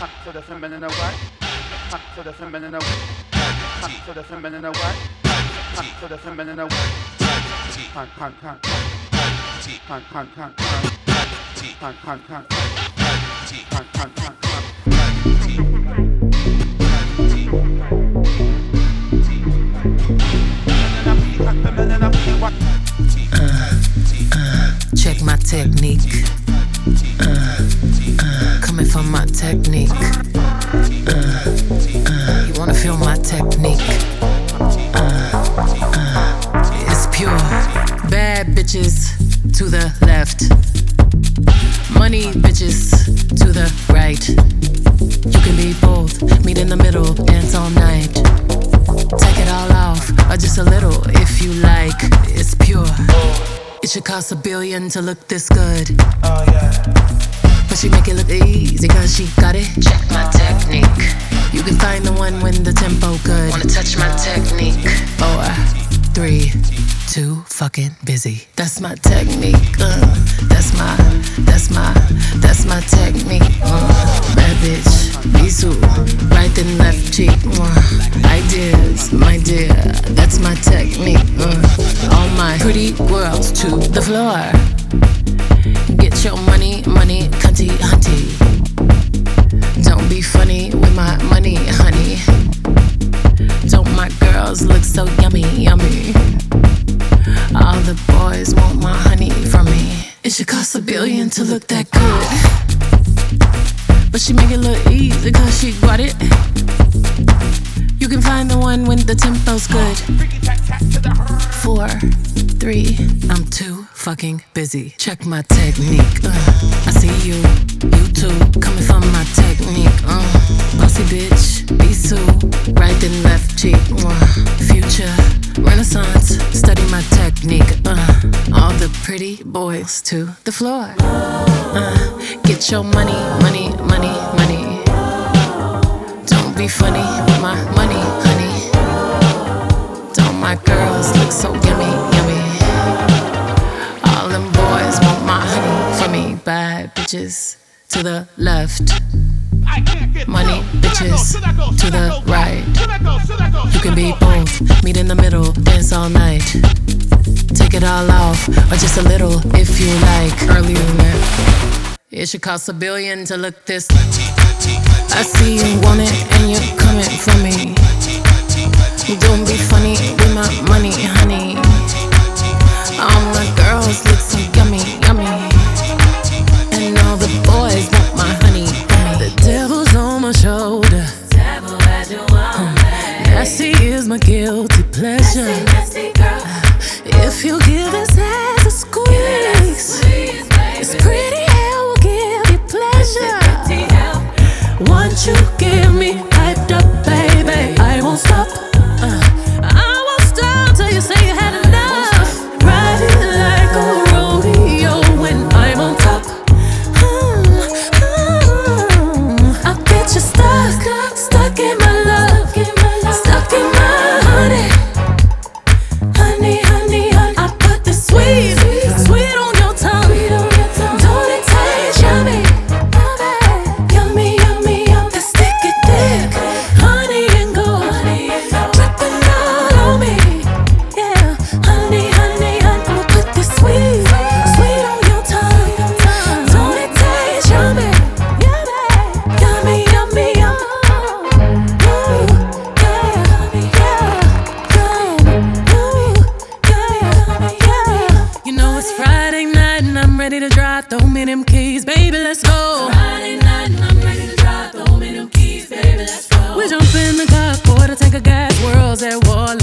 to the feminine what? To the feminine what? To the feminine what? To the feminine what? Hunt. Hunt. Check my technique. Coming from my technique. You wanna feel my technique? It's pure. Bad bitches to the left. Money bitches to the right. You can be both. Meet in the middle. Dance all night. Take it all off, or just a little if you like. It's pure. It should cost $1 billion to look this good. Oh yeah. But she make it look easy cause she got it. Check my technique. You can find the one when the tempo good. Wanna touch my technique? 4, 3, 2, fucking busy. That's my technique. That's my technique. Bad bitch, Bisou, right and left cheek. Ideas, my dear, that's my technique. All my pretty girls to the floor. Get your money, cunty, hunty. Don't be funny with my money, honey. Don't my girls look so yummy, yummy? All the boys want my honey from me. It should cost $1 billion to look that good. But she make it look easy cause she got it. You can find the one when the tempo's good. 4, 3, I'm too fucking busy. Check my technique. I see you too, coming from my technique. Bossy bitch, Bisou, right and left cheek. Future, Renaissance, study my technique. All the pretty boys to the floor. Get your money. Don't be funny with my money, honey. Don't my girls look so yummy, yummy? All them boys want my honey from me. Bad bitches to the left. Money bitches to the right. You can be both. Meet in the middle. Dance all night. Take it all off, or just a little if you like. Earlier than that. It should cost $1 billion to look this. I see you want it and you're coming for me. Don't be funny with my money, honey. All my girls look so yummy, yummy. And all the boys want my honey. The devil's on my shoulder. Nasty is my guilty pleasure. If you give his ass a squeeze, it's pretty hell will give you pleasure. Once you give me hyped up, baby, I won't stop. I won't stop till you say you had enough. Ride it like a rodeo when I'm on top. I get you stuck in my love, stuck in my honey. Honey, I put the sweet on your tongue. Don't it taste yummy? Yummy, let's stick it thick. Honey and gold, dripping all on me. Yeah, honey, I'ma put the sweet on your tongue. Don't it taste yummy? Yummy, You know it's Friday night and I'm ready to drive. Throw me them keys, baby, let's go. Friday night and I'm ready to drive. Throw me them keys, baby, let's go. We jump in the car, quarter tank of gas, worlds at war.